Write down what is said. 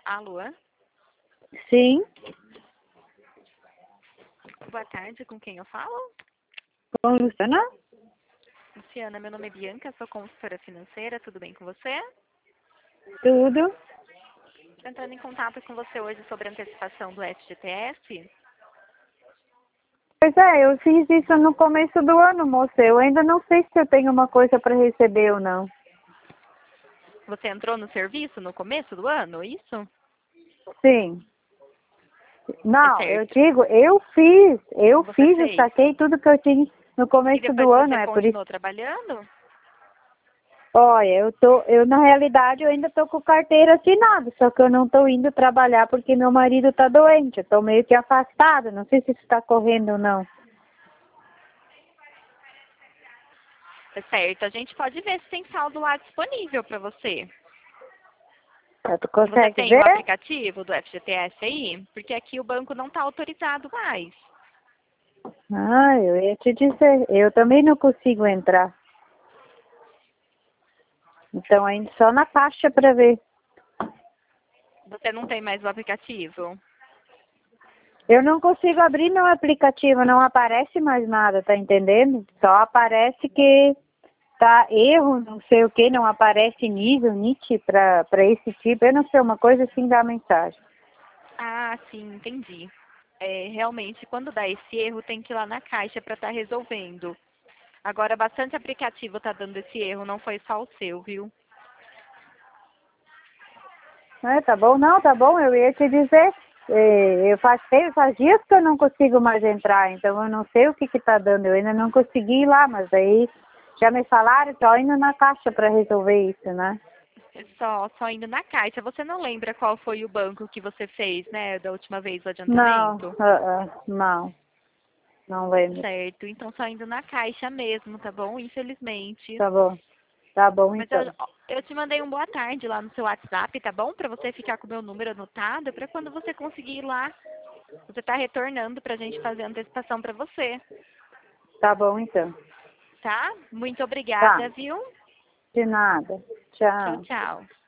Alô? Sim, Boa tarde, com quem eu falo? com Luciana? Luciana, meu nome é Bianca, sou consultora financeira, tudo bem com você? Tudo. Estou entrando em contato com você hoje sobre a antecipação do FGTS. Pois é, eu fiz isso no começo do ano, moça. Eu ainda não sei se eu tenho uma coisa para receber ou não. Você entrou no serviço no começo do ano, isso? Sim. É Não, eu certo. digo, eu fiz, Você eu fez. saquei tudo que eu tinha no E começo depois do ano, você é por isso. continuou trabalhando? Olha, eu na realidade eu ainda tô com carteira assinada, só que eu não tô indo trabalhar porque meu marido tá doente. Eu tô meio que afastada, não sei se isso tá correndo ou não. É certo. A gente pode ver se tem saldo lá disponível para você. Tu Você consegue tem o ver? aplicativo do FGTS aí? Porque aqui o banco não está autorizado mais. Ah, eu ia te dizer, eu também não consigo entrar. Então ainda só na caixa para ver. Você não tem mais o aplicativo? Eu não consigo abrir meu aplicativo, não aparece mais nada, tá entendendo? Só aparece que tá erro, não sei o que, não aparece nível, NIT para esse tipo. Eu não sei, uma coisa assim da mensagem. Ah, sim, entendi. É, realmente, quando dá esse erro, tem que ir lá na caixa para estar resolvendo. Agora, bastante aplicativo tá dando esse erro, não foi só o seu, viu? É, tá bom? Não, tá bom, eu ia te dizer. Faz dias que eu não consigo mais entrar, então eu não sei o que que tá dando. Eu ainda não consegui ir lá, mas aí já me falaram que eu indo na caixa para resolver isso, né? Só indo na caixa. Você não lembra qual foi o banco que você fez, né, da última vez o Não, adiantamento? não, não lembro. Certo, então só indo na caixa mesmo, tá bom? Infelizmente. Tá bom Mas então. eu te mandei um boa tarde lá no seu WhatsApp, tá bom? Pra você ficar com o meu número anotado, pra quando você conseguir ir lá, você tá retornando pra gente fazer a antecipação pra você, Tá bom então. tá? Muito Tá, obrigada, viu? de nada. Tchau, Tchau. tchau.